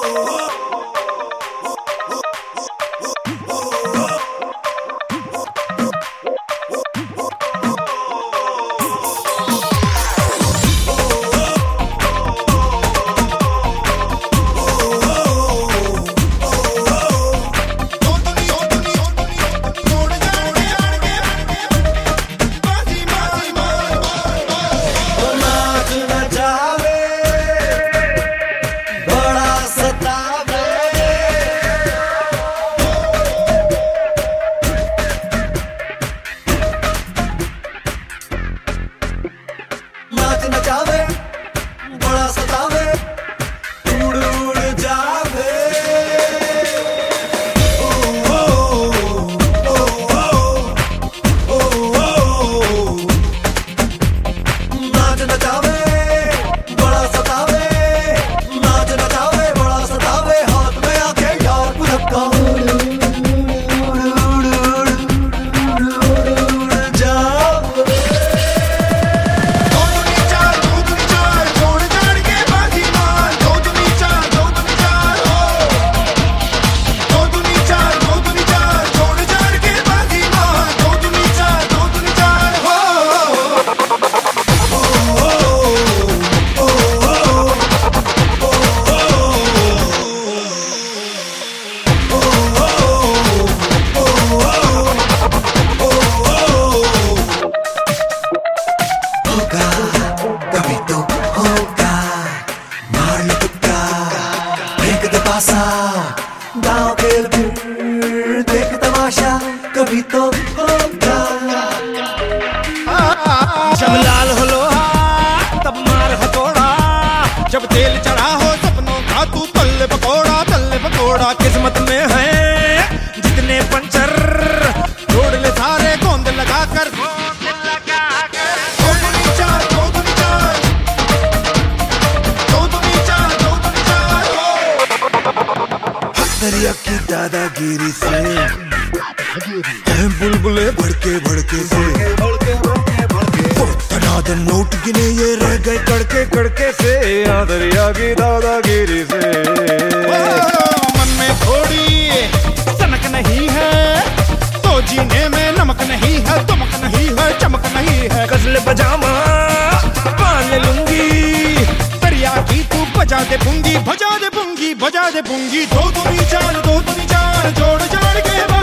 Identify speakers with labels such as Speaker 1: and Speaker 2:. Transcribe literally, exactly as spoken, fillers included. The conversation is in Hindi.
Speaker 1: गाँव खेल फिर देख तमाशा कभी तो होगा।
Speaker 2: जब लाल हो लोहा तब मार हथौड़ा, जब तेल चढ़ा हो सपनों का तू तल्ले पकौड़ा तल्ले पकौड़ा। किस्मत में है जितने पंचर जोड़ ले सारे गोंद लगा कर
Speaker 1: दरिया की दादागिरी से बुलबुले भड़के भड़के से दे नोट गिने ये रह गए कड़के कड़के से। दरिया की दादागिरी से
Speaker 2: मन में थोड़ी सनक नहीं है तो जीने में नमक नहीं है, तुमक नहीं है, चमक नहीं है।
Speaker 1: गजल पजामा पान ले लूंगी,
Speaker 2: दरिया की तू बजा दे पुंगी, बजा दे पुंगी, बजा दे पुंगी। दो दूनी चार दो दूनी चार जोड़ जाड़ के